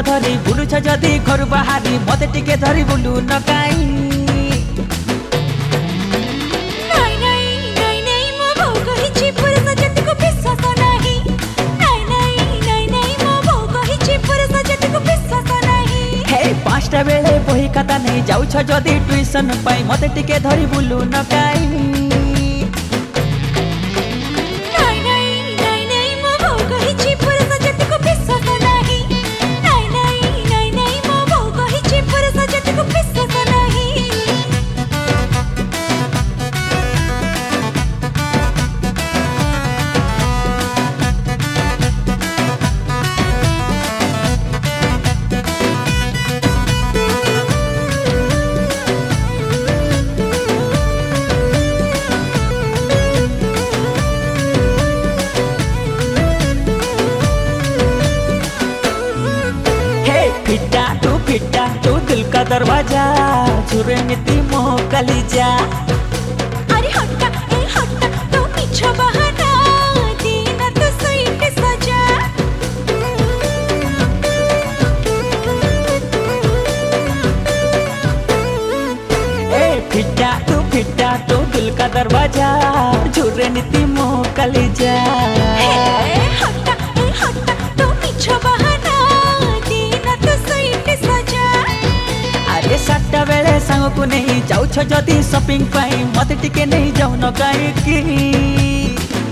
धरी बुलुछ जदि घर बाहारी मते टिके धरी बुलु न काई पाँचटा बेले बही खाता नहीं जाऊछ जदि ट्यूशन पाई मते टिके धरी बुलु न काई फिटा तू दिल का दरवाजा छुरे मिती मोह कलीजा अरे हट्टा तू पीछे बहाना दीना तो सही सजा फिटा तू दिल का दरवाजा छुरे मिती मोह कलीजा हट्टा तू पीछे बहाना दीना तो सही सजा अरे सातटा बेले सांग को नहीं जाऊछ जदि शॉपिंग पाई मते टिके नहीं जाऊ न काई की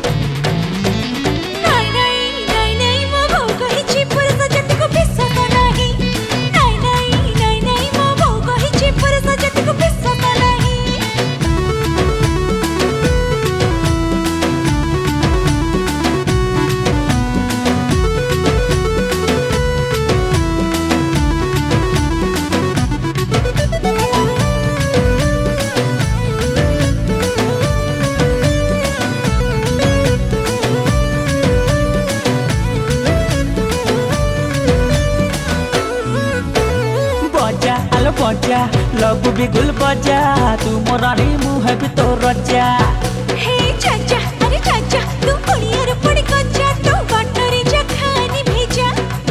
बजा लबु बिगुल बजा तू मोरानी मुह भी तो रजा हे चाचा अरे चाचा तू पुड़ियार पड़ी कच्चा तू बटरी जा खानी भेजा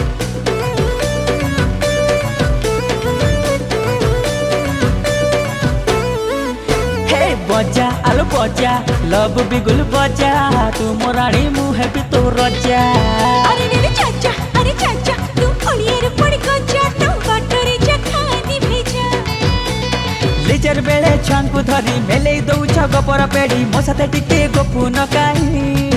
हे बजा आलो बजा लबु बिगुल बजा तू मोरानी मुह भी तो रजा अरे रे चाचा तू पुड़ियार पड़ी कच्चा तू बटरी जा लिचर बेले छांकु धरी मेले दौछ गपर पेड़ी मो साथे टिके गपु न काई।